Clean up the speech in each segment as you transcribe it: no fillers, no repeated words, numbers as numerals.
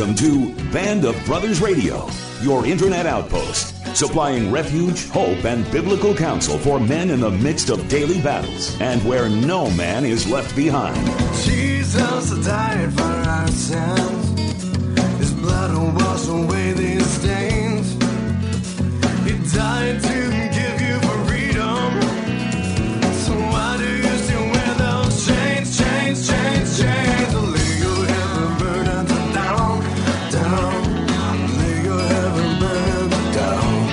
Welcome to Band of Brothers Radio, your internet outpost, supplying refuge, hope, and biblical counsel for men in the midst of daily battles, and where no man is left behind. Jesus died for our sins. His blood will wash away these stains. He died to give you freedom. So why do you still wear those chains, chains, chains, chains? Lay your heavy burdens down, down. Lay your heavy burdens down.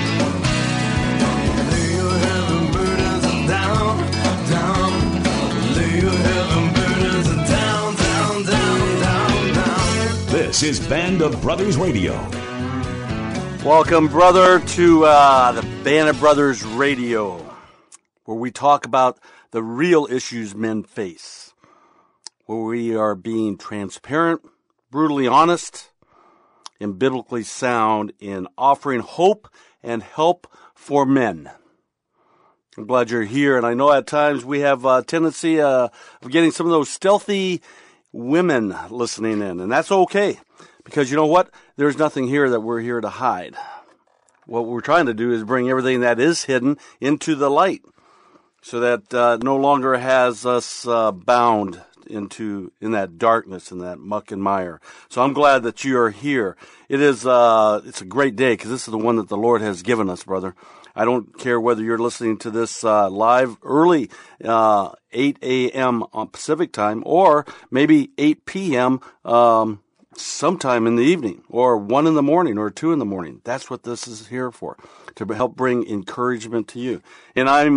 Lay your heavy burdens down, down. Lay your heavy burdens down, down, down, down, down. This is Band of Brothers Radio. Welcome, brother, to the Band of Brothers Radio, where we talk about the real issues men face, where we are being transparent, brutally honest, and biblically sound in offering hope and help for men. I'm glad you're here, and I know at times we have a tendency of getting some of those stealthy women listening in, and that's okay. Because you know what? There's nothing here that we're here to hide. What we're trying to do is bring everything that is hidden into the light so that no longer has us bound in that darkness and that muck and mire. So I'm glad that you are here. It's a great day because this is the one that the Lord has given us, brother. I don't care whether you're listening to this live early, 8 a.m. on Pacific time, or maybe 8 p.m. Sometime in the evening, or 1 in the morning, or 2 in the morning. That's what this is here for, to help bring encouragement to you. And I'm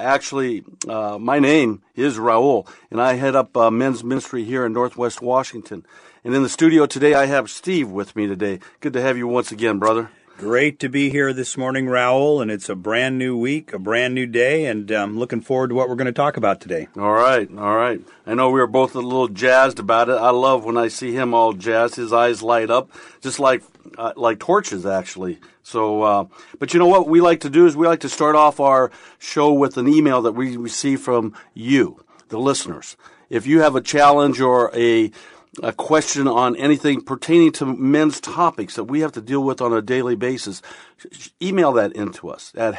my name is Raul, and I head up men's ministry here in Northwest Washington. And in the studio today, I have Steve with me today. Good to have you once again, brother. Great to be here this morning, Raul, and it's a brand new week, a brand new day, and I'm looking forward to what we're going to talk about today. All right. I know we were both a little jazzed about it. I love when I see him all jazzed. His eyes light up, just like torches, actually. So, but you know what we like to do is we like to start off our show with an email that we receive from you, the listeners. If you have a challenge or a question on anything pertaining to men's topics that we have to deal with on a daily basis, email that into us at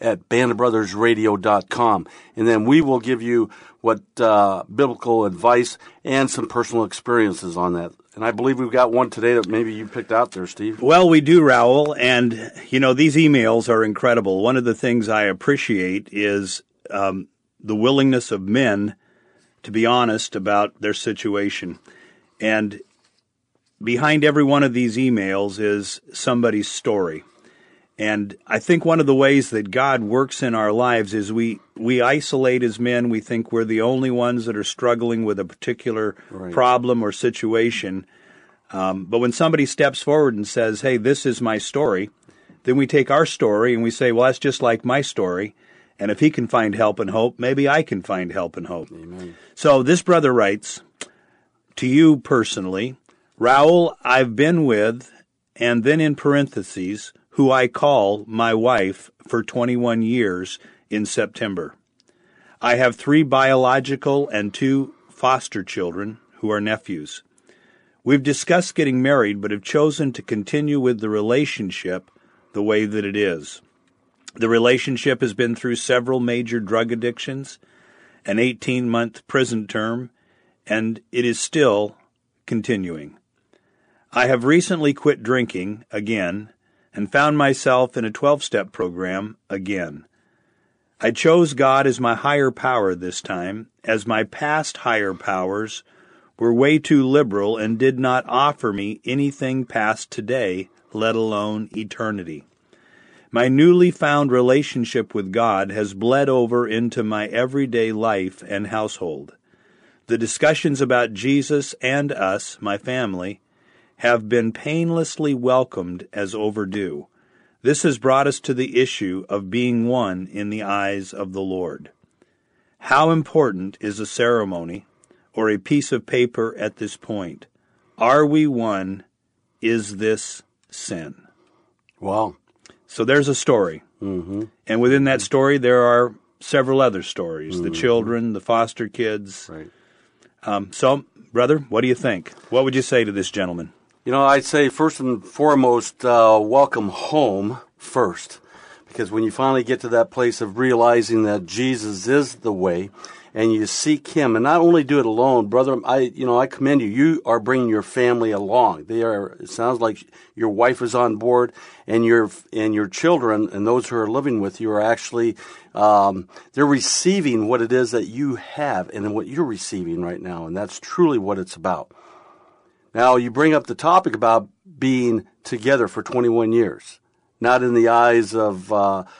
help@bandofbrothersradio.com, and then we will give you what biblical advice and some personal experiences on that. And I believe we've got one today that maybe you picked out there, Steve. Well, we do, Raul, and you know, these emails are incredible. One of the things I appreciate is the willingness of men to be honest about their situation. And behind every one of these emails is somebody's story. And I think one of the ways that God works in our lives is we isolate as men. We think we're the only ones that are struggling with a particular problem or situation. But when somebody steps forward and says, hey, this is my story, then we take our story and we say, well, that's just like my story. And if he can find help and hope, maybe I can find help and hope. Amen. So this brother writes, to you personally, Raul, I've been with, and then in parentheses, who I call my wife for 21 years in September. I have 3 biological and 2 foster children who are nephews. We've discussed getting married, but have chosen to continue with the relationship the way that it is. The relationship has been through several major drug addictions, an 18-month prison term, and it is still continuing. I have recently quit drinking again and found myself in a 12-step program again. I chose God as my higher power this time, as my past higher powers were way too liberal and did not offer me anything past today, let alone eternity. My newly found relationship with God has bled over into my everyday life and household. The discussions about Jesus and us, my family, have been painlessly welcomed as overdue. This has brought us to the issue of being one in the eyes of the Lord. How important is a ceremony or a piece of paper at this point? Are we one? Is this sin? Wow. So there's a story. Mm-hmm. And within that story, there are several other stories. The children, the foster kids. Right. So, brother, what do you think? What would you say to this gentleman? I'd say first and foremost, welcome home first. Because when you finally get to that place of realizing that Jesus is the way, and you seek Him, and not only do it alone, brother, I commend you. You are bringing your family along. It sounds like your wife is on board, and your children and those who are living with you are actually, they're receiving what it is that you have and what you're receiving right now, and that's truly what it's about. Now, you bring up the topic about being together for 21 years, not in the eyes of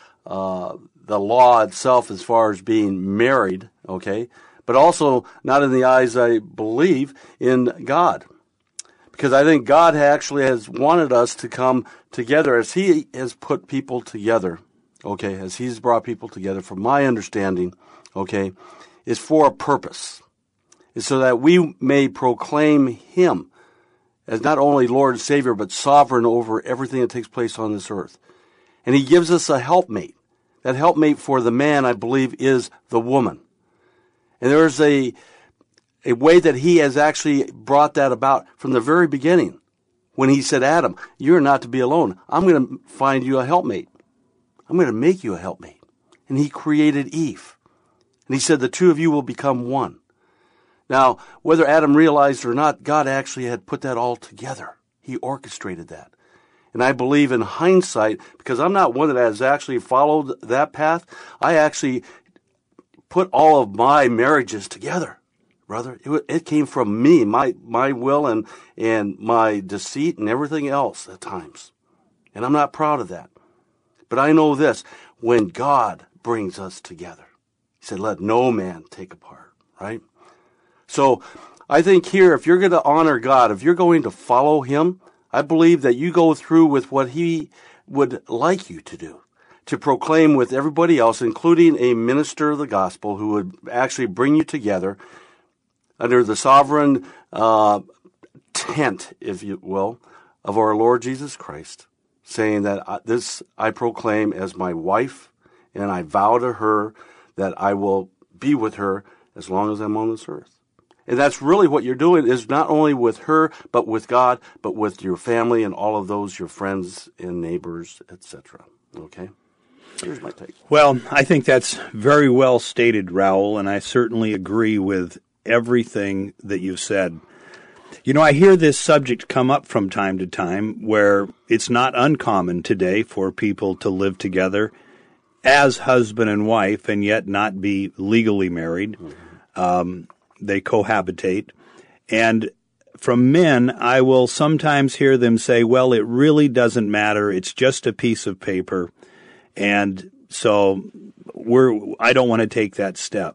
the law itself as far as being married, okay, but also not in the eyes, I believe, in God. Because I think God actually has wanted us to come together as He has put people together, okay, as He's brought people together, from my understanding, okay, is for a purpose. It's so that we may proclaim Him as not only Lord and Savior, but sovereign over everything that takes place on this earth. And He gives us a helpmate. That helpmate for the man, I believe, is the woman. And there's a way that He has actually brought that about from the very beginning. When He said, Adam, you're not to be alone. I'm going to find you a helpmate. I'm going to make you a helpmate. And He created Eve. And He said, the two of you will become one. Now, whether Adam realized it or not, God actually had put that all together. He orchestrated that. And I believe in hindsight, because I'm not one that has actually followed that path, I actually put all of my marriages together, brother. It came from me, my will and my deceit and everything else at times. And I'm not proud of that. But I know this, when God brings us together, He said, let no man take apart, right? So I think here, if you're going to honor God, if you're going to follow Him, I believe that you go through with what He would like you to do, to proclaim with everybody else, including a minister of the gospel who would actually bring you together under the sovereign tent, if you will, of our Lord Jesus Christ, saying that this I proclaim as my wife, and I vow to her that I will be with her as long as I'm on this earth. And that's really what you're doing, is not only with her, but with God, but with your family and all of those, your friends and neighbors, etc. Okay? Here's my take. Well, I think that's very well stated, Raul, and I certainly agree with everything that you've said. I hear this subject come up from time to time where it's not uncommon today for people to live together as husband and wife and yet not be legally married. Mm-hmm. They cohabitate. And from men, I will sometimes hear them say, well, it really doesn't matter. It's just a piece of paper. And so I don't want to take that step.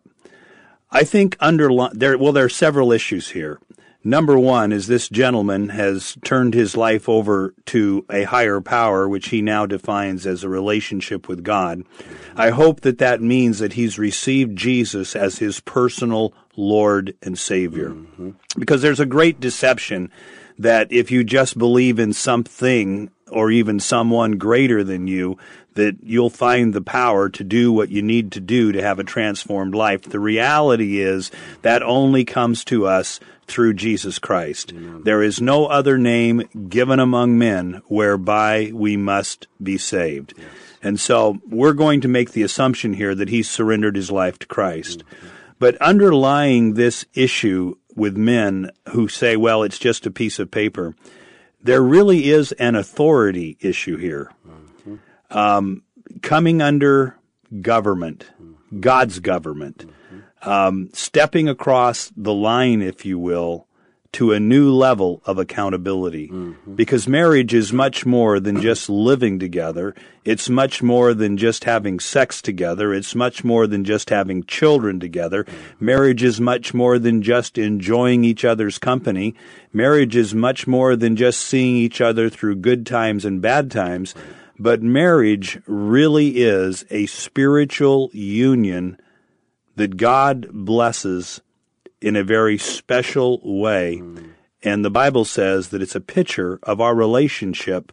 I think there are several issues here. Number one is this gentleman has turned his life over to a higher power, which he now defines as a relationship with God. I hope that means that he's received Jesus as his personal Lord and Savior. Mm-hmm. Because there's a great deception that if you just believe in something or even someone greater than you, that you'll find the power to do what you need to do to have a transformed life. The reality is that only comes to us through Jesus Christ. Amen. There is no other name given among men whereby we must be saved. Yes. And so we're going to make the assumption here that he surrendered his life to Christ. Mm-hmm. But underlying this issue with men who say, well, it's just a piece of paper, there really is an authority issue here. Mm-hmm. Coming under government, mm-hmm. God's government, mm-hmm. Stepping across the line, if you will, to a new level of accountability. Mm-hmm. Because marriage is much more than just living together. It's much more than just having sex together. It's much more than just having children together. Mm-hmm. Marriage is much more than just enjoying each other's company. Marriage is much more than just seeing each other through good times and bad times. Right. But marriage really is a spiritual union that God blesses in a very special way. Mm. And the Bible says that it's a picture of our relationship,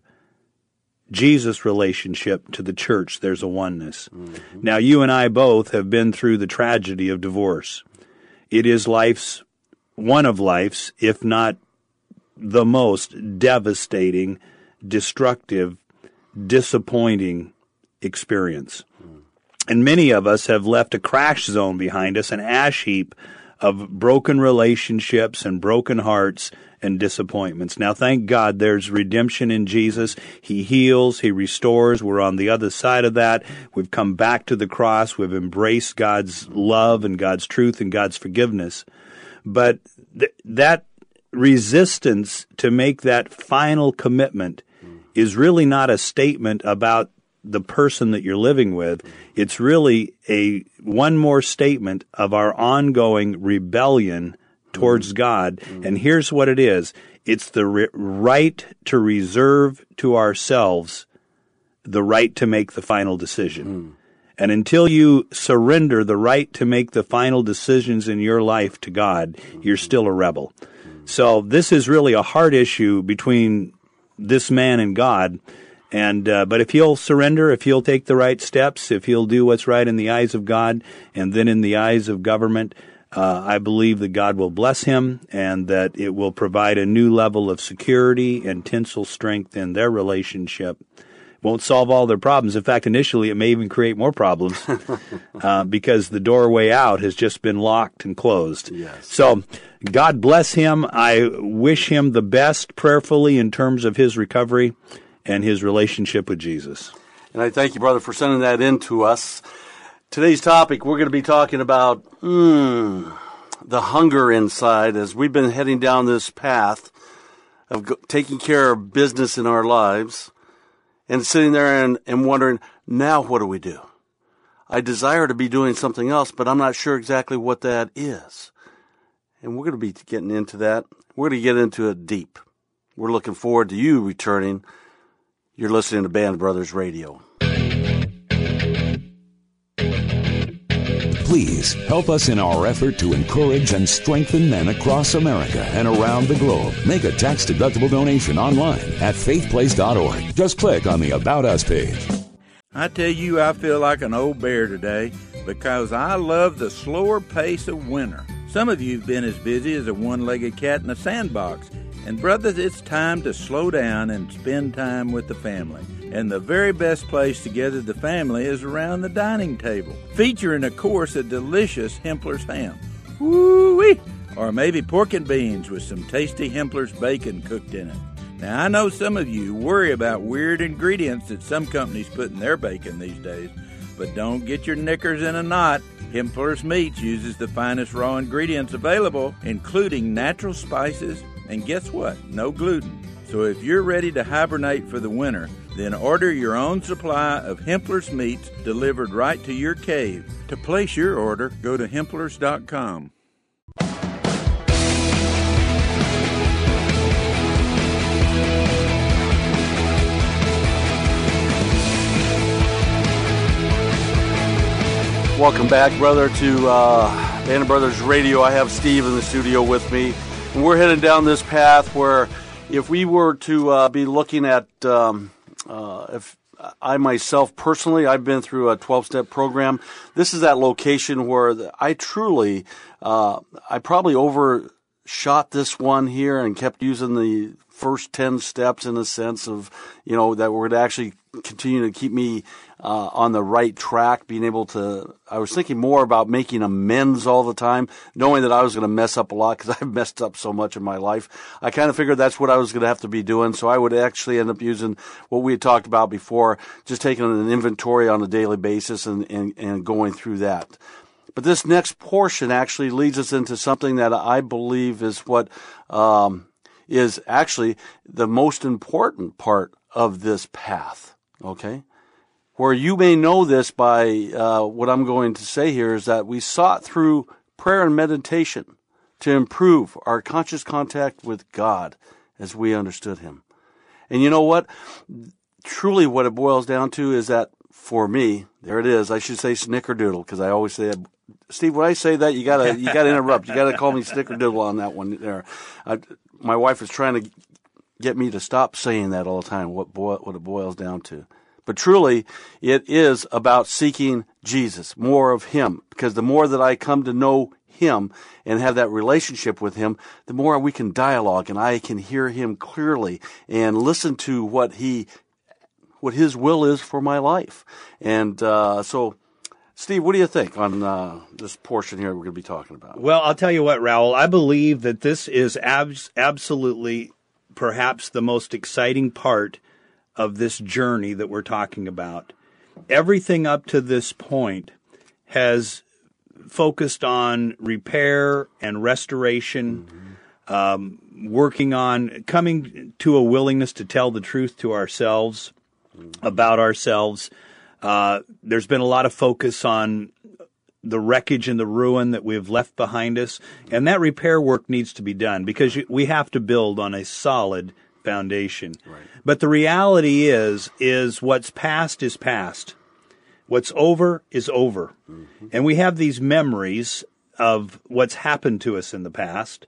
Jesus' relationship to the church. There's a oneness. Mm-hmm. Now, you and I both have been through the tragedy of divorce. It is one of life's, if not the most devastating, destructive, disappointing experience. And many of us have left a crash zone behind us, an ash heap of broken relationships and broken hearts and disappointments. Now, thank God there's redemption in Jesus. He heals, He restores. We're on the other side of that. We've come back to the cross. We've embraced God's love and God's truth and God's forgiveness. But that resistance to make that final commitment is really not a statement about the person that you're living with. It's really one more statement of our ongoing rebellion towards God. And here's what it is. It's the right to reserve to ourselves the right to make the final decision. And until you surrender the right to make the final decisions in your life to God, you're still a rebel. So this is really a hard issue between this man and God. And but if he'll surrender, if he'll take the right steps, if he'll do what's right in the eyes of God and then in the eyes of government, I believe that God will bless him and that it will provide a new level of security and tensile strength in their relationship. Won't solve all their problems. In fact, initially it may even create more problems because the doorway out has just been locked and closed. Yes. So God bless him. I wish him the best prayerfully in terms of his recovery and his relationship with Jesus. And I thank you, brother, for sending that in to us. Today's topic, we're going to be talking about the hunger inside as we've been heading down this path of taking care of business in our lives and sitting there and wondering, now what do we do? I desire to be doing something else, but I'm not sure exactly what that is. And we're going to be getting into that. We're going to get into it deep. We're looking forward to you returning. You're listening to Band of Brothers Radio. Please help us in our effort to encourage and strengthen men across America and around the globe. Make a tax-deductible donation online at faithplace.org. Just click on the About Us page. I tell you, I feel like an old bear today because I love the slower pace of winter. Some of you have been as busy as a one-legged cat in a sandbox. And brothers, it's time to slow down and spend time with the family. And the very best place to gather the family is around the dining table, featuring, of course, a delicious Hempler's ham. Woo-wee! Or maybe pork and beans with some tasty Hempler's bacon cooked in it. Now, I know some of you worry about weird ingredients that some companies put in their bacon these days, but don't get your knickers in a knot. Hempler's Meats uses the finest raw ingredients available, including natural spices, and guess what? No gluten. So if you're ready to hibernate for the winter, then order your own supply of Hempler's Meats delivered right to your cave. To place your order, go to Hemplers.com. Welcome back, brother, to Band of Brothers Radio. I have Steve in the studio with me. And we're heading down this path where if we were to be looking at, if I myself personally, I've been through a 12-step program. This is that location where I truly, I probably overshot this one here and kept using the first 10 steps in a sense of, that would actually continue to keep me on the right track, being able to, I was thinking more about making amends all the time, knowing that I was going to mess up a lot because I've messed up so much in my life. I kind of figured that's what I was going to have to be doing, so I would actually end up using what we had talked about before, just taking an inventory on a daily basis and going through that. But this next portion actually leads us into something that I believe is what is actually the most important part of this path, okay? Where you may know this by what I'm going to say here is that we sought through prayer and meditation to improve our conscious contact with God as we understood Him. And you know what? Truly what it boils down to is that for me, there it is, I should say snickerdoodle because I always say, Steve, when I say that, you gotta interrupt. You gotta call me snickerdoodle on that one there. My wife is trying to get me to stop saying that all the time, what it boils down to. But truly, it is about seeking Jesus, more of Him, because the more that I come to know him and have that relationship with him, the more we can dialogue and I can hear him clearly and listen to what his will is for my life. And so, Steve, what do you think on this portion here we're going to be talking about? Well, I'll tell you what, Raul, I believe that this is absolutely perhaps the most exciting part of this journey that we're talking about. Everything up to this point has focused on repair and restoration, working on coming to a willingness to tell the truth to ourselves, about ourselves. There's been a lot of focus on the wreckage and the ruin that we've left behind us, and that repair work needs to be done because we have to build on a solid foundation. Right. But the reality is what's past is past. What's over is over. Mm-hmm. And we have these memories of what's happened to us in the past.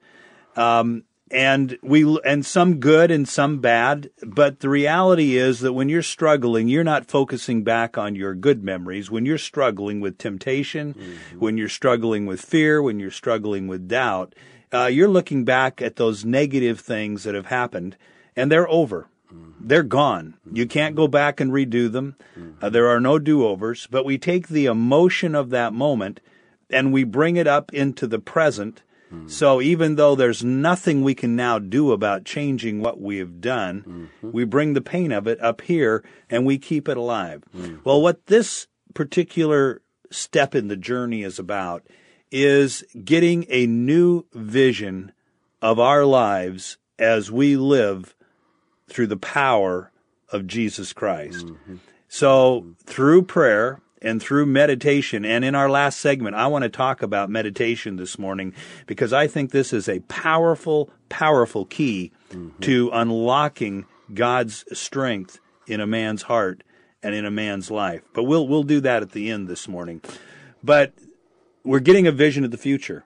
And some good and some bad, but the reality is that when you're struggling, you're not focusing back on your good memories. When you're struggling with temptation, when you're struggling with fear, when you're struggling with doubt, you're looking back at those negative things that have happened, and they're over. They're gone. You can't go back and redo them. There are no do-overs, but we take the emotion of that moment and we bring it up into the present. So even though there's nothing we can now do about changing what we have done, we bring the pain of it up here and we keep it alive. Well, what this particular step in the journey is about is getting a new vision of our lives as we live through the power of Jesus Christ. So through prayer and through meditation, and in our last segment, I want to talk about meditation this morning because I think this is a powerful, powerful key to unlocking God's strength in a man's heart and in a man's life. But we'll do that at the end this morning. But we're getting a vision of the future,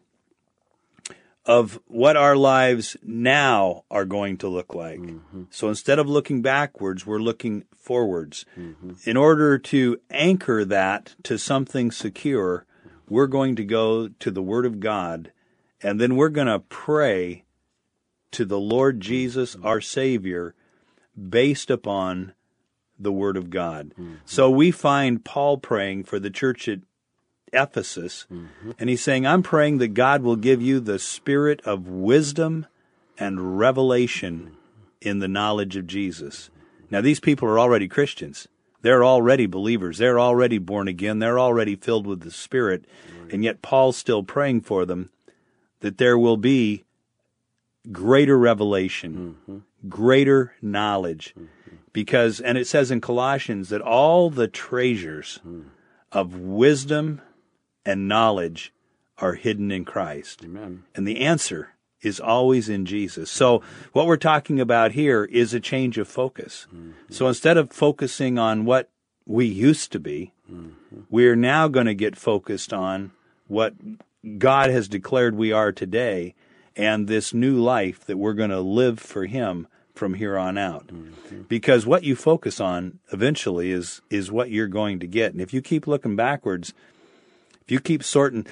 of what our lives now are going to look like. So instead of looking backwards, we're looking forwards. In order to anchor that to something secure, we're going to go to the Word of God, and then we're going to pray to the Lord Jesus, our Savior, based upon the Word of God. So we find Paul praying for the church at Ephesus, and he's saying, I'm praying that God will give you the spirit of wisdom and revelation in the knowledge of Jesus. Now, these people are already Christians. They're already believers. They're already born again. They're already filled with the Spirit, and yet Paul's still praying for them that there will be greater revelation, greater knowledge, because, and it says in Colossians that all the treasures of wisdom and knowledge are hidden in Christ. Amen. And the answer is always in Jesus. So what we're talking about here is a change of focus. So instead of focusing on what we used to be, we're now going to get focused on what God has declared we are today and this new life that we're going to live for Him from here on out. Because what you focus on eventually is what you're going to get. And if you keep looking backwards, if you keep sorting...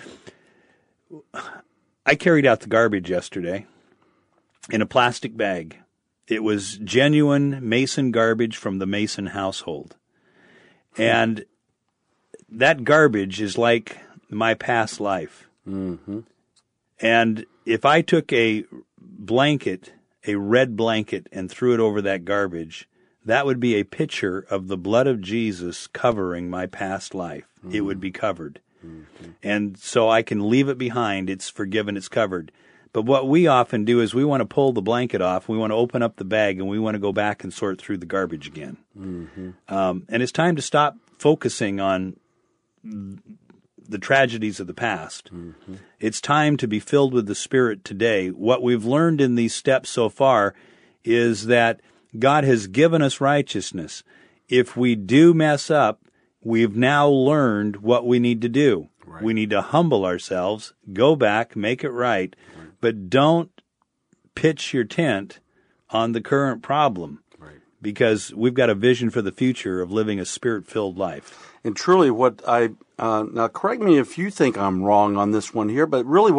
I carried out the garbage yesterday in a plastic bag. It was genuine Mason garbage from the Mason household. And that garbage is like my past life. And if I took a blanket, a red blanket, and threw it over that garbage, that would be a picture of the blood of Jesus covering my past life. It would be covered. And so I can leave it behind. It's forgiven. It's covered. But what we often do is we want to pull the blanket off. We want to open up the bag, and we want to go back and sort through the garbage again. And it's time to stop focusing on the tragedies of the past. It's time to be filled with the Spirit today. What we've learned in these steps so far is that God has given us righteousness. If we do mess up, we've now learned what we need to do. Right. We need to humble ourselves, go back, make it right, but don't pitch your tent on the current problem. Right. because we've got a vision for the future of living a Spirit-filled life. And truly now correct me if you think I'm wrong on this one here, but really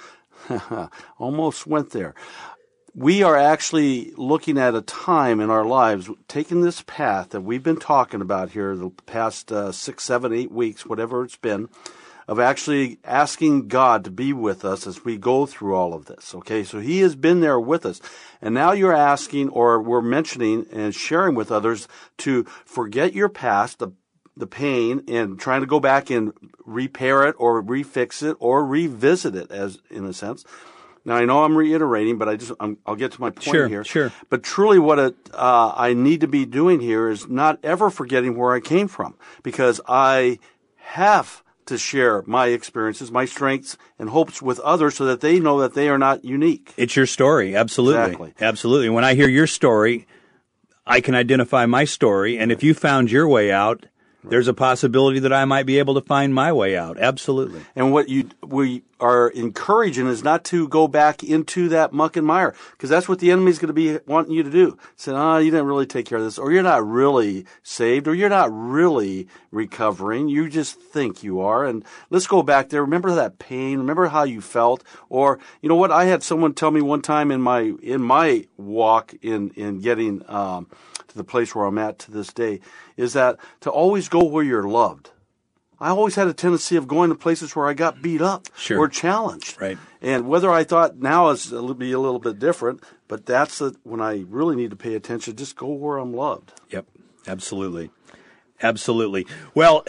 almost went there. We are actually looking at a time in our lives, taking this path that we've been talking about here the past 6, 7, 8 weeks, whatever it's been, of actually asking God to be with us as we go through all of this. Okay, so He has been there with us. And now you're asking, or we're mentioning and sharing with others to forget your past, the pain, and trying to go back and repair it or refix it or revisit it, as in a sense. Now, I know I'm reiterating, but I'll get to my point here. Sure. But truly what I need to be doing here is not ever forgetting where I came from, because I have to share my experiences, my strengths, and hopes with others so that they know that they are not unique. It's your story, absolutely. Exactly. Absolutely. When I hear your story, I can identify my story, and if you found your way out, there's a possibility that I might be able to find my way out. Absolutely. And what we are encouraging is not to go back into that muck and mire, because that's what the enemy's going to be wanting you to do. Say, you didn't really take care of this, or you're not really saved, or you're not really recovering. You just think you are. And let's go back there. Remember that pain. Remember how you felt. Or, you know what? I had someone tell me one time in my walk in getting to the place where I'm at to this day, is that to always go where you're loved. I always had a tendency of going to places where I got beat up or challenged. Right. And whether I thought now it'll be a little bit different, but that's when I really need to pay attention, just go where I'm loved. Yep, absolutely. Absolutely. Well,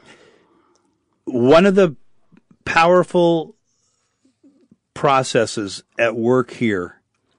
one of the powerful processes at work here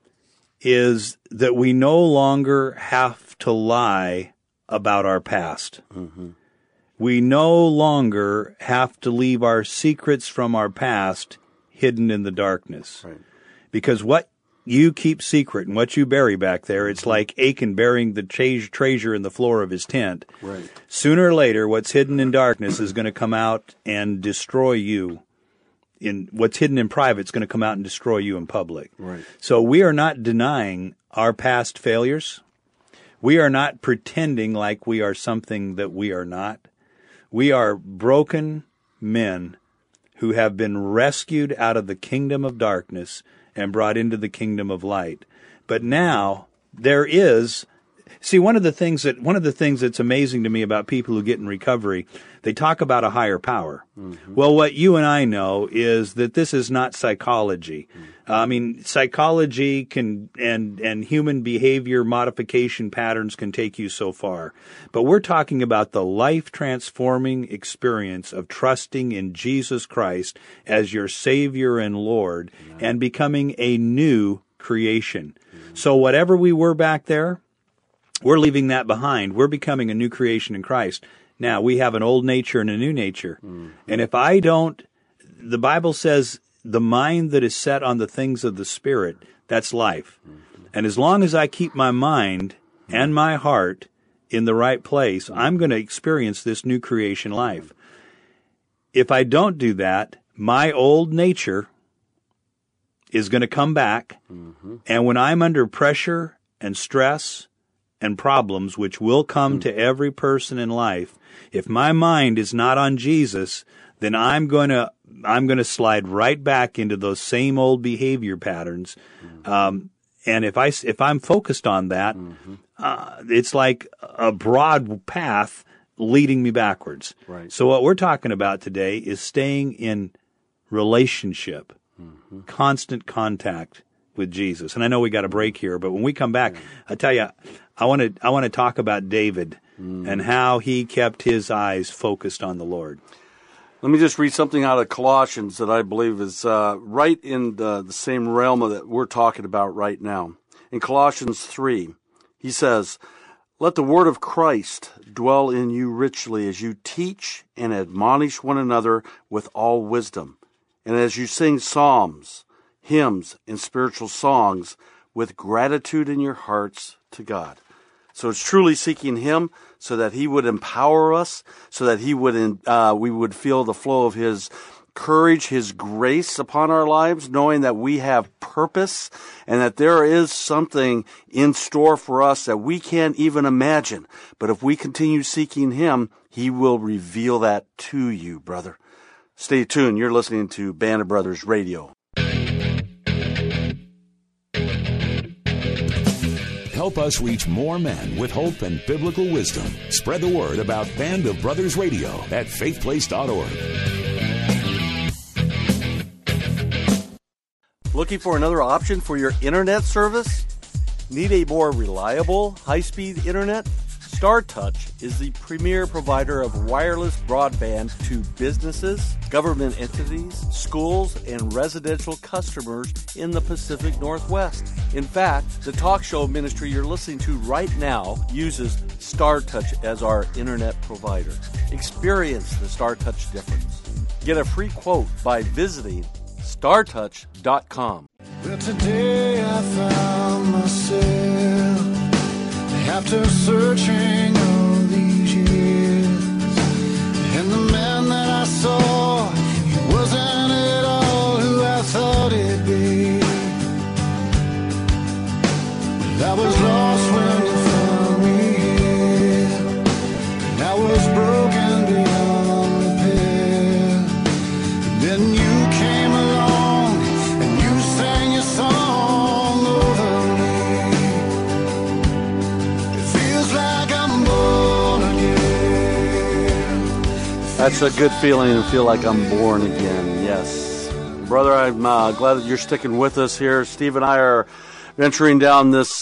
is that we no longer have to lie about our past. Mm-hmm. We no longer have to leave our secrets from our past hidden in the darkness. Right. Because what you keep secret and what you bury back there, it's like Achan burying the treasure in the floor of his tent. Right. Sooner or later, what's hidden in darkness is going to come out and destroy you. What's hidden in private is going to come out and destroy you in public. Right. So we are not denying our past failures. We are not pretending like we are something that we are not. We are broken men who have been rescued out of the kingdom of darkness and brought into the kingdom of light. But now there is, one of the things that's amazing to me about people who get in recovery, they talk about a higher power. Mm-hmm. Well, what you and I know is that this is not psychology. Mm-hmm. Psychology and human behavior modification patterns can take you so far. But we're talking about the life-transforming experience of trusting in Jesus Christ as your Savior and Lord and becoming a new creation. Mm-hmm. So whatever we were back there, we're leaving that behind. We're becoming a new creation in Christ. Now, we have an old nature and a new nature. Mm-hmm. And if I don't, the Bible says the mind that is set on the things of the Spirit, that's life. Mm-hmm. And as long as I keep my mind and my heart in the right place, I'm going to experience this new creation life. If I don't do that, my old nature is going to come back. Mm-hmm. And when I'm under pressure and stress and problems, which will come to every person in life, if my mind is not on Jesus, then I'm going to slide right back into those same old behavior patterns. Mm-hmm. And if I'm focused on that, it's like a broad path leading me backwards. Right. So what we're talking about today is staying in relationship, constant contact with Jesus. And I know we got a break here, but when we come back, I tell you, I want to talk about David and how he kept his eyes focused on the Lord. Let me just read something out of Colossians that I believe is right in the same realm that we're talking about right now. In Colossians 3, he says, "Let the word of Christ dwell in you richly as you teach and admonish one another with all wisdom, and as you sing psalms, hymns, and spiritual songs with gratitude in your hearts to God." So it's truly seeking Him so that He would empower us, so that we would feel the flow of His courage, His grace upon our lives, knowing that we have purpose and that there is something in store for us that we can't even imagine. But if we continue seeking Him, He will reveal that to you, brother. Stay tuned. You're listening to Band of Brothers Radio. Help us reach more men with hope and biblical wisdom. Spread the word about Band of Brothers Radio at faithplace.org. Looking for another option for your internet service? Need a more reliable, high-speed internet? StarTouch is the premier provider of wireless broadband to businesses, government entities, schools, and residential customers in the Pacific Northwest. In fact, the talk show ministry you're listening to right now uses StarTouch as our internet provider. Experience the StarTouch difference. Get a free quote by visiting StarTouch.com. Well, today I found myself after searching all these years, and the man that I saw, he wasn't at all who I thought he'd be. Well, I was lost when you found me here, and I was broken beyond repair. And then you came along and you sang your song over me. That's a good feeling to feel like I'm born again, yes. Brother, I'm glad that you're sticking with us here. Steve and I are venturing down this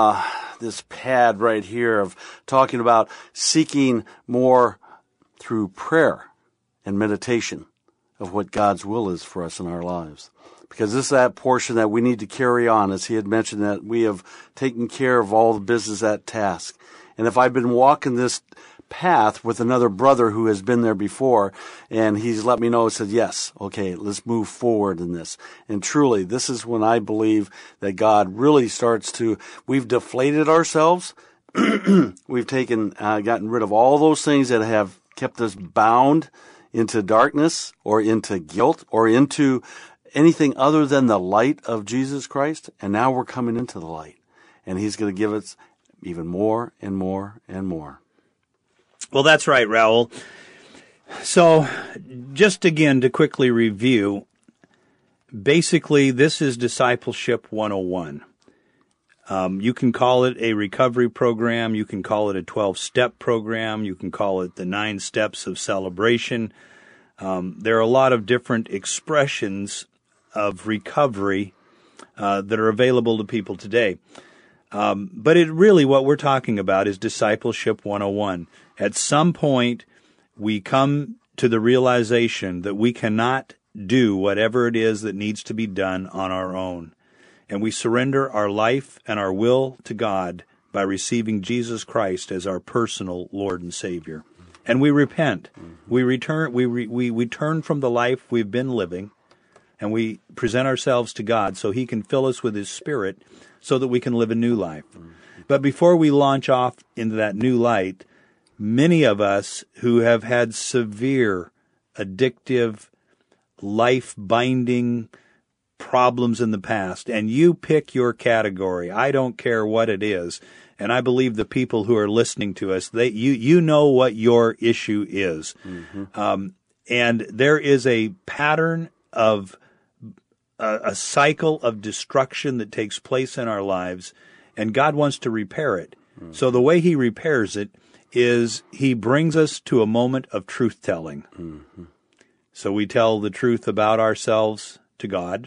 pad right here of talking about seeking more through prayer and meditation of what God's will is for us in our lives. Because this is that portion that we need to carry on, as he had mentioned, that we have taken care of all the business at task. And if I've been walking this path with another brother who has been there before, and he's let me know, said, yes, okay, let's move forward in this. And truly, this is when I believe that God really starts to, we've deflated ourselves. We've gotten rid of all those things that have kept us bound into darkness or into guilt or into anything other than the light of Jesus Christ. And now we're coming into the light, and he's going to give us even more and more and more. Well, that's right, Raul. So, just again to quickly review, basically this is Discipleship 101. You can call it a recovery program, you can call it a 12-step program, you can call it the 9 steps of celebration. There are a lot of different expressions of recovery that are available to people today. But what we're talking about is Discipleship 101. At some point, we come to the realization that we cannot do whatever it is that needs to be done on our own. And we surrender our life and our will to God by receiving Jesus Christ as our personal Lord and Savior. And we repent. We turn from the life we've been living, and we present ourselves to God so He can fill us with His Spirit so that we can live a new life. But before we launch off into that new light, many of us who have had severe, addictive, life-binding problems in the past, and you pick your category, I don't care what it is, and I believe the people who are listening to us, you know what your issue is. Mm-hmm. And there is a pattern of a cycle of destruction that takes place in our lives, and God wants to repair it. Mm-hmm. So the way He repairs it is He brings us to a moment of truth-telling. Mm-hmm. So we tell the truth about ourselves to God.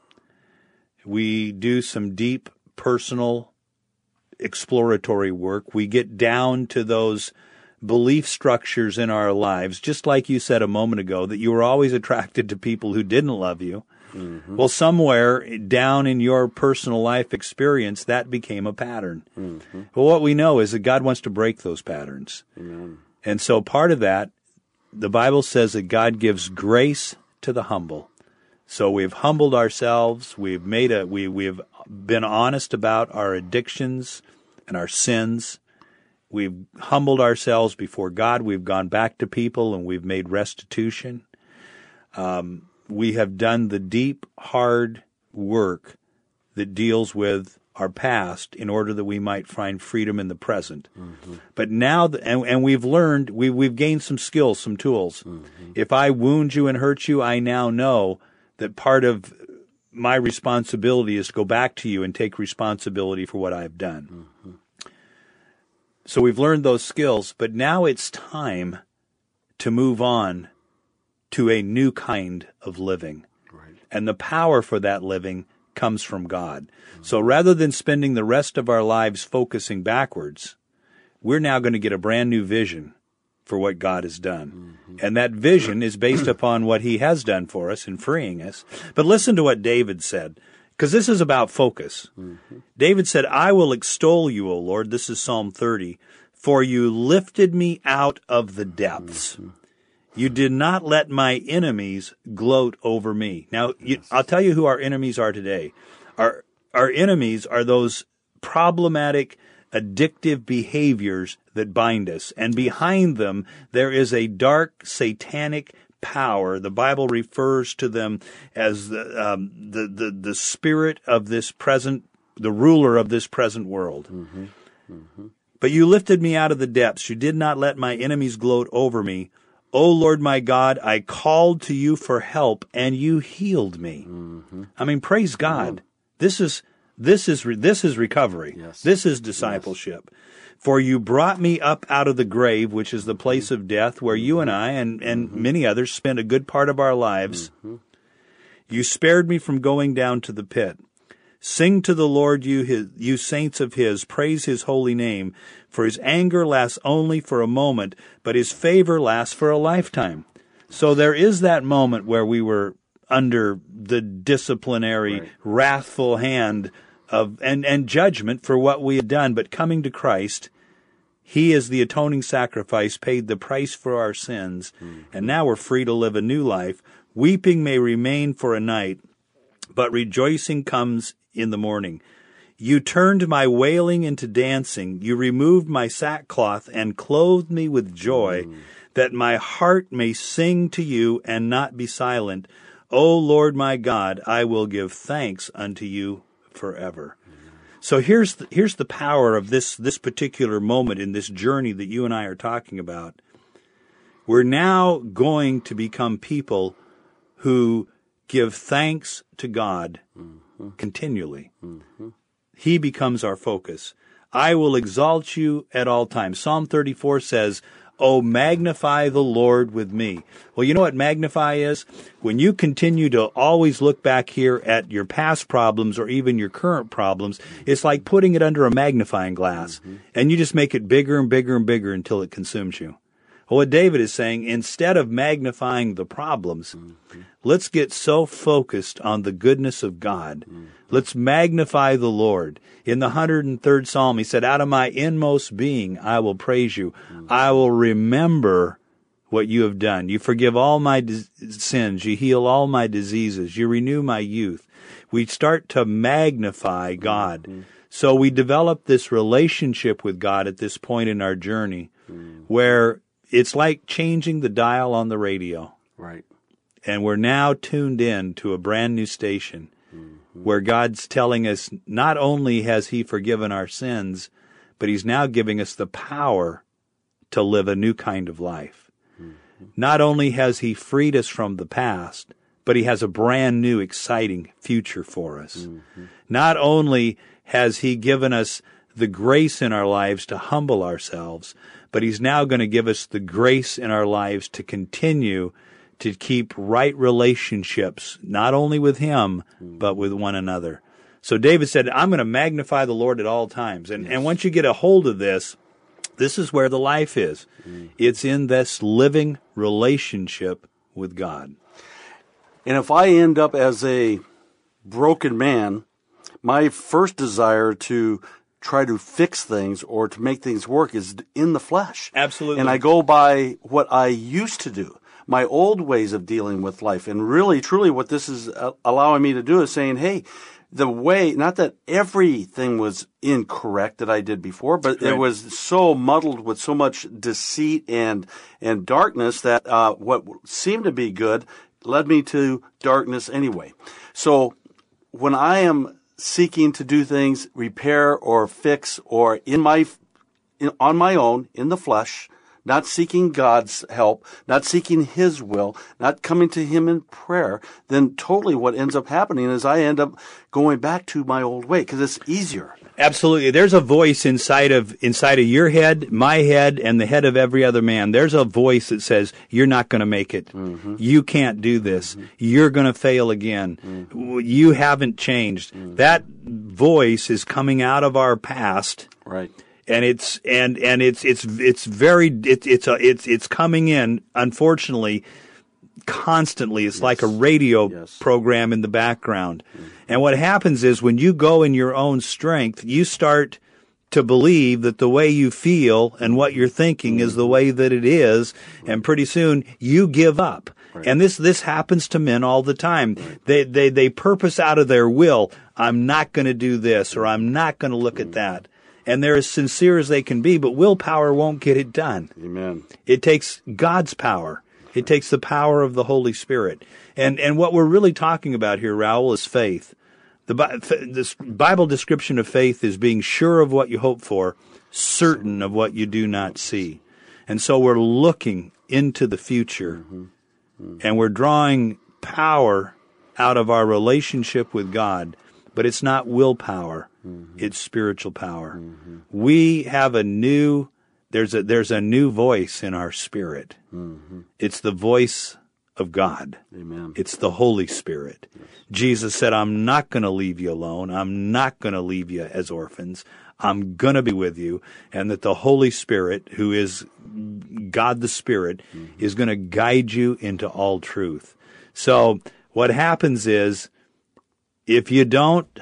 We do some deep personal exploratory work. We get down to those belief structures in our lives, just like you said a moment ago, that you were always attracted to people who didn't love you. Mm-hmm. Well, somewhere down in your personal life experience, that became a pattern. Mm-hmm. Well, what we know is that God wants to break those patterns. Amen. And so part of that, the Bible says that God gives grace to the humble. So we've humbled ourselves. We've been honest about our addictions and our sins. We've humbled ourselves before God. We've gone back to people and we've made restitution. We have done the deep, hard work that deals with our past in order that we might find freedom in the present. But now, and we've learned, we've gained some skills, some tools. If I wound you and hurt you, I now know that part of my responsibility is to go back to you and take responsibility for what I've done. So we've learned those skills, but now it's time to move on to a new kind of living. Right. And the power for that living comes from God. So rather than spending the rest of our lives focusing backwards, we're now going to get a brand new vision for what God has done. And that vision is based upon what he has done for us in freeing us. But listen to what David said, because this is about focus. David said, I will extol you, O Lord. This is Psalm 30. For you lifted me out of the depths. You did not let my enemies gloat over me. Now, I'll tell you who our enemies are today. Our enemies are those problematic, addictive behaviors that bind us. And behind them, there is a dark, satanic power. The Bible refers to them as the spirit of this present, the ruler of this present world. But you lifted me out of the depths. You did not let my enemies gloat over me. O Lord my God, I called to you for help, and you healed me. I mean, praise God. This is recovery. Yes. This is discipleship. Yes. For you brought me up out of the grave, which is the place of death, where you and I and many others spent a good part of our lives. You spared me from going down to the pit. Sing to the Lord, you saints of his. Praise his holy name. For his anger lasts only for a moment, but his favor lasts for a lifetime. So there is that moment where we were under the disciplinary, wrathful hand of and judgment for what we had done. But coming to Christ, he is the atoning sacrifice, paid the price for our sins, and now we're free to live a new life. Weeping may remain for a night, but rejoicing comes in the morning. You turned my wailing into dancing. You removed my sackcloth and clothed me with joy, that my heart may sing to you and not be silent. O Lord my God, I will give thanks unto you forever. So here's the power of this particular moment in this journey that you and I are talking about. We're now going to become people who give thanks to God continually. He becomes our focus. I will exalt you at all times. Psalm 34 says, Oh, magnify the Lord with me. Well, you know what magnify is? When you continue to always look back here at your past problems or even your current problems, it's like putting it under a magnifying glass, and you just make it bigger and bigger and bigger until it consumes you. Well, what David is saying, instead of magnifying the problems, let's get so focused on the goodness of God. Let's magnify the Lord. In the 103rd Psalm, he said, out of my inmost being, I will praise you. I will remember what you have done. You forgive all my sins. You heal all my diseases. You renew my youth. We start to magnify God. So we develop this relationship with God at this point in our journey where it's like changing the dial on the radio. Right. And we're now tuned in to a brand new station where God's telling us not only has he forgiven our sins, but he's now giving us the power to live a new kind of life. Not only has he freed us from the past, but he has a brand new, exciting future for us. Not only has he given us the grace in our lives to humble ourselves, but he's now going to give us the grace in our lives to continue to keep right relationships, not only with him, but with one another. So David said, I'm going to magnify the Lord at all times. And once you get a hold of this, this is where the life is. It's in this living relationship with God. And if I end up as a broken man, my first desire to try to fix things or to make things work is in the flesh. Absolutely. And I go by what I used to do, my old ways of dealing with life. And really, truly, what this is allowing me to do is saying, hey, the way, not that everything was incorrect that I did before, but it was so muddled with so much deceit and darkness that what seemed to be good led me to darkness anyway. So when I am seeking to do things, repair or fix, or on my own, in the flesh, not seeking God's help, not seeking His will, not coming to Him in prayer, then totally what ends up happening is I end up going back to my old way because it's easier. Absolutely. There's a voice inside of your head, my head, and the head of every other man. There's a voice that says, you're not going to make it. Mm-hmm. You can't do this. Mm-hmm. You're going to fail again. Mm-hmm. You haven't changed. Mm-hmm. That voice is coming out of our past. Right. And it's coming in, unfortunately, constantly. It's like a radio program in the background. Mm-hmm. And what happens is when you go in your own strength, you start to believe that the way you feel and what you're thinking is the way that it is, and pretty soon you give up. Right. And this happens to men all the time. Right. They purpose out of their will, I'm not going to do this, or I'm not going to look at that. And they're as sincere as they can be, but willpower won't get it done. Amen. It takes God's power. It takes the power of the Holy Spirit. And what we're really talking about here, Raul, is faith. This Bible description of faith is being sure of what you hope for, certain of what you do not see. And so we're looking into the future, and we're drawing power out of our relationship with God, but it's not willpower. It's spiritual power. We have there's a new voice in our spirit. It's the voice of God. Amen. It's the Holy Spirit. Yes. Jesus said, I'm not going to leave you alone. I'm not going to leave you as orphans. I'm going to be with you. And that the Holy Spirit, who is God the Spirit, is going to guide you into all truth. So what happens is, if you don't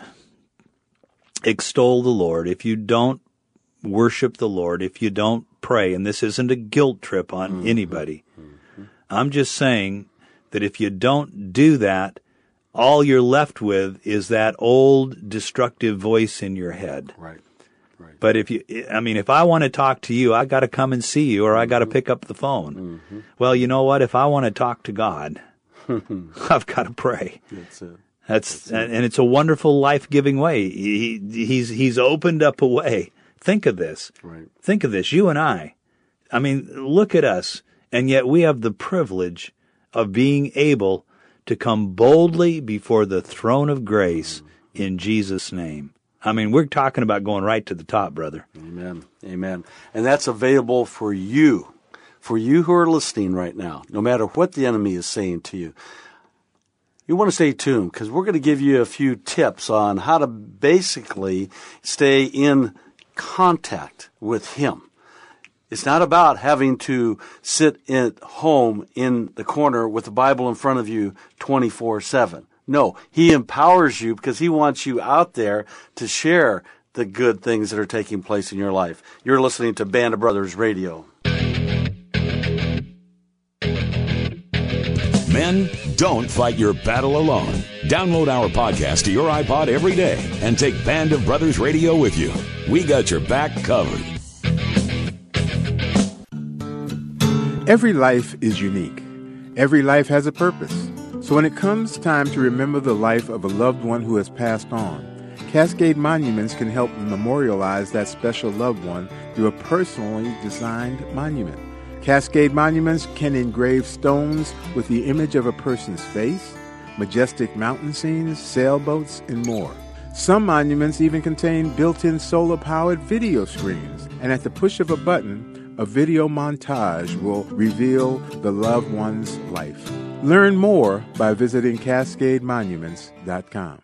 extol the Lord, if you don't worship the Lord, if you don't pray, and this isn't a guilt trip on anybody, I'm just saying that if you don't do that, all you're left with is that old destructive voice in your head. Right. But if I want to talk to you, I got to come and see you, or I got to pick up the phone. Well, you know what? If I want to talk to God, I've got to pray. That's it. And it's a wonderful, life-giving way. He's opened up a way. Think of this. Right. Think of this. You and I mean, look at us. And yet we have the privilege of being able to come boldly before the throne of grace in Jesus' name. I mean, we're talking about going right to the top, brother. Amen. Amen. And that's available for you who are listening right now, no matter what the enemy is saying to you. You want to stay tuned, because we're going to give you a few tips on how to basically stay in contact with Him. It's not about having to sit at home in the corner with the Bible in front of you 24/7. No, He empowers you because He wants you out there to share the good things that are taking place in your life. You're listening to Band of Brothers Radio. Men, don't fight your battle alone. Download our podcast to your iPod every day and take Band of Brothers Radio with you. We got your back covered. Every life is unique. Every life has a purpose. So when it comes time to remember the life of a loved one who has passed on, Cascade Monuments can help memorialize that special loved one through a personally designed monument. Cascade Monuments can engrave stones with the image of a person's face, majestic mountain scenes, sailboats, and more. Some monuments even contain built-in solar-powered video screens, and at the push of a button, a video montage will reveal the loved one's life. Learn more by visiting CascadeMonuments.com.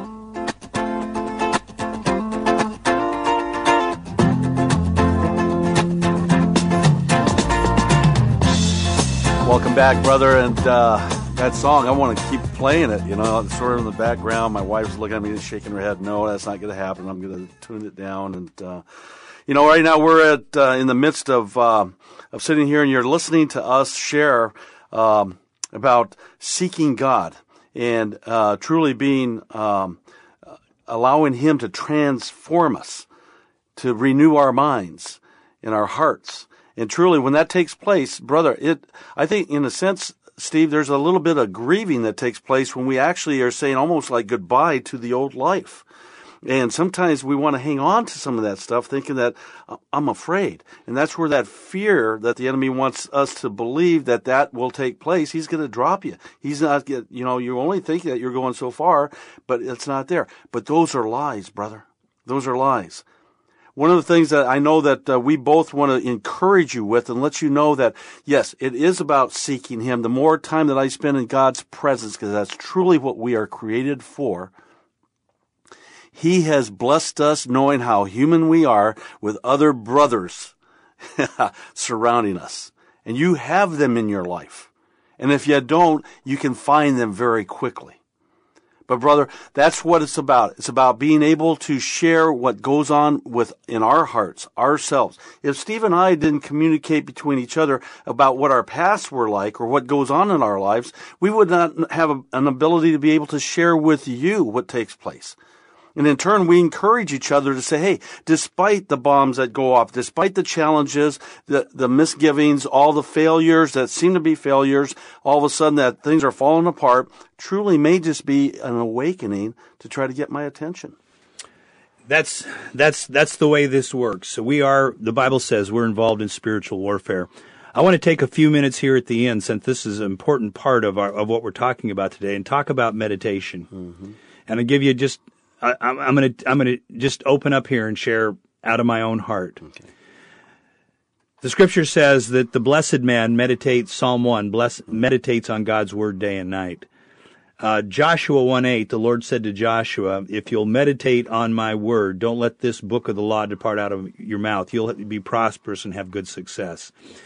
Welcome back, brother. And that song, I want to keep playing it. You know, it's sort of in the background. My wife's looking at me and shaking her head. No, that's not going to happen. I'm going to tune it down. And you know, right now we're in the midst of sitting here, and you're listening to us share about seeking God and truly being allowing Him to transform us, to renew our minds and our hearts. And truly, when that takes place, brother, I think in a sense, Steve, there's a little bit of grieving that takes place when we actually are saying almost like goodbye to the old life. And sometimes we want to hang on to some of that stuff thinking that I'm afraid. And that's where that fear that the enemy wants us to believe that will take place. He's going to drop you. He's not, you're only thinking that you're going so far, but it's not there. But those are lies, brother. Those are lies. One of the things that I know that we both want to encourage you with and let you know that, yes, it is about seeking Him. The more time that I spend in God's presence, because that's truly what we are created for, He has blessed us knowing how human we are with other brothers surrounding us. And you have them in your life. And if you don't, you can find them very quickly. But brother, that's what it's about. It's about being able to share what goes on in our hearts, ourselves. If Steve and I didn't communicate between each other about what our pasts were like or what goes on in our lives, we would not have an ability to be able to share with you what takes place. And in turn, we encourage each other to say, hey, despite the bombs that go off, despite the challenges, the misgivings, all the failures that seem to be failures, all of a sudden that things are falling apart, truly may just be an awakening to try to get my attention. That's the way this works. So the Bible says we're involved in spiritual warfare. I want to take a few minutes here at the end, since this is an important part of what we're talking about today, and talk about meditation. Mm-hmm. And I'll give you just, I'm going to just open up here and share out of my own heart. Okay. The scripture says that the blessed man meditates, Psalm 1, meditates on God's word day and night. Joshua 1:8, the Lord said to Joshua, if you'll meditate on my word, don't let this book of the law depart out of your mouth. You'll be prosperous and have good success.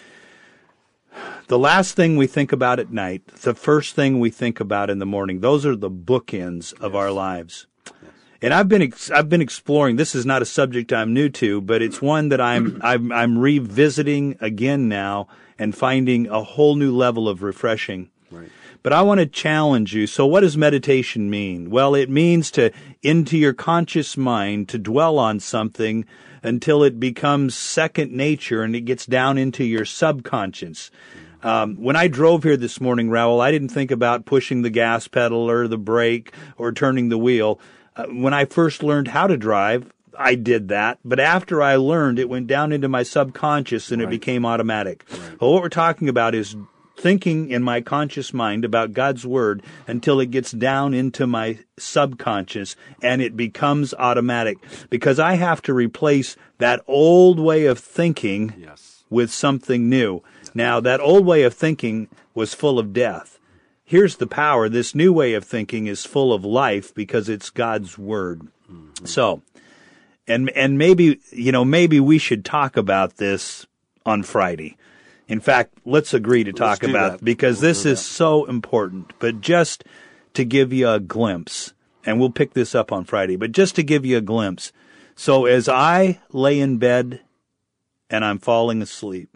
The last thing we think about at night, the first thing we think about in the morning, those are the bookends of our lives. And I've been exploring. This is not a subject I'm new to, but it's one that I'm revisiting again now and finding a whole new level of refreshing. Right. But I want to challenge you. So what does meditation mean? Well, it means into your conscious mind, to dwell on something until it becomes second nature and it gets down into your subconscious. When I drove here this morning, Raul, I didn't think about pushing the gas pedal or the brake or turning the wheel. When I first learned how to drive, I did that. But after I learned, it went down into my subconscious and it became automatic. Right. Well, what we're talking about is thinking in my conscious mind about God's word until it gets down into my subconscious and it becomes automatic. Because I have to replace that old way of thinking with something new. Now, that old way of thinking was full of death. Here's the power. This new way of thinking is full of life because it's God's word. Mm-hmm. So, and maybe we should talk about this on Friday. In fact, let's agree to talk about it because this is so important. But just to give you a glimpse, and we'll pick this up on Friday, but just to give you a glimpse. So as I lay in bed and I'm falling asleep,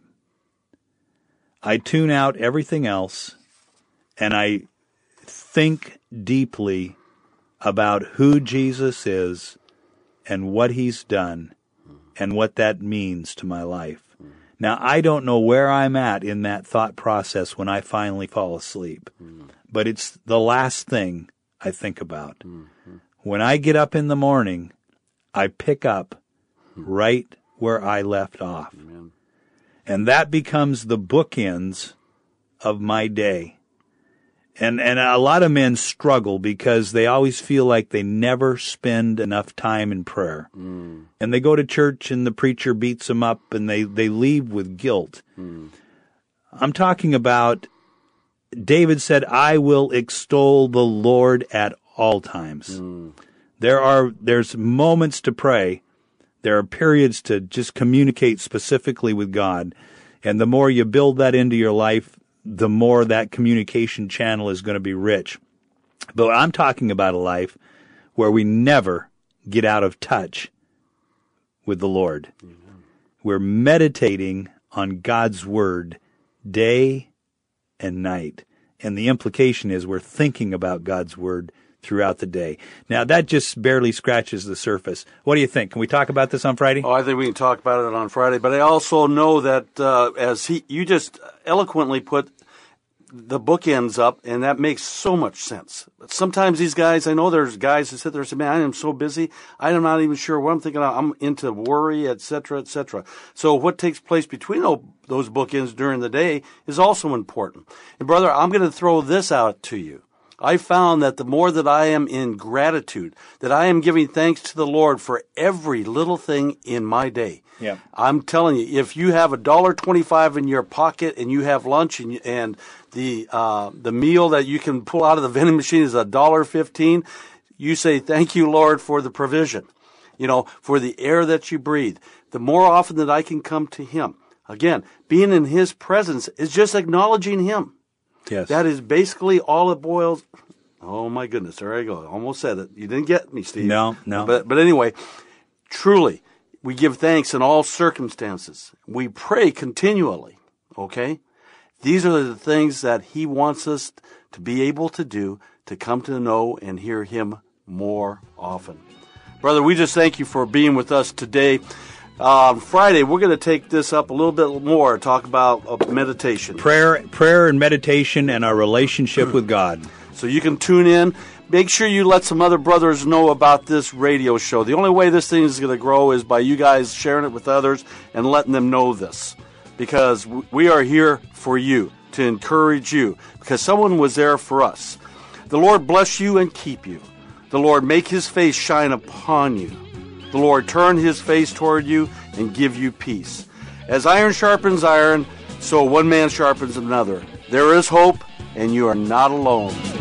I tune out everything else and I think deeply about who Jesus is and what He's done and what that means to my life. Now, I don't know where I'm at in that thought process when I finally fall asleep, but it's the last thing I think about. When I get up in the morning, I pick up right where I left off. And that becomes the bookends of my day. And a lot of men struggle because they always feel like they never spend enough time in prayer. And they go to church and the preacher beats them up and they leave with guilt. I'm talking about, David said, I will extol the Lord at all times. There's moments to pray. There are periods to just communicate specifically with God. And the more you build that into your life, the more that communication channel is going to be rich. But I'm talking about a life where we never get out of touch with the Lord. We're meditating on God's word day and night. And the implication is we're thinking about God's word throughout the day. Now, that just barely scratches the surface. What do you think? Can we talk about this on Friday? Oh, I think we can talk about it on Friday. But I also know that, you just eloquently put, the book ends up, and that makes so much sense. But sometimes these guys, I know there's guys that sit there and say, man, I am so busy, I am not even sure what I'm thinking of. I'm into worry, et cetera, et cetera. So what takes place between those bookends during the day is also important. And brother, I'm going to throw this out to you. I found that the more that I am in gratitude, that I am giving thanks to the Lord for every little thing in my day. Yeah. I'm telling you, if you have $1.25 in your pocket and you have lunch and the meal that you can pull out of the vending machine is $1.15, you say, thank you, Lord, for the provision, for the air that you breathe. The more often that I can come to Him, again, being in His presence is just acknowledging Him. Yes. That is basically all it boils. Oh my goodness, there I go. Almost said it. You didn't get me, Steve. No. But anyway, truly, we give thanks in all circumstances. We pray continually, okay? These are the things that He wants us to be able to do to come to know and hear Him more often. Brother, we just thank you for being with us today. Friday, we're going to take this up a little bit more, talk about meditation. Prayer and meditation and our relationship with God. So you can tune in. Make sure you let some other brothers know about this radio show. The only way this thing is going to grow is by you guys sharing it with others and letting them know this. Because we are here for you, to encourage you, because someone was there for us. The Lord bless you and keep you. The Lord make His face shine upon you. The Lord turn His face toward you and give you peace. As iron sharpens iron, so one man sharpens another. There is hope, and you are not alone.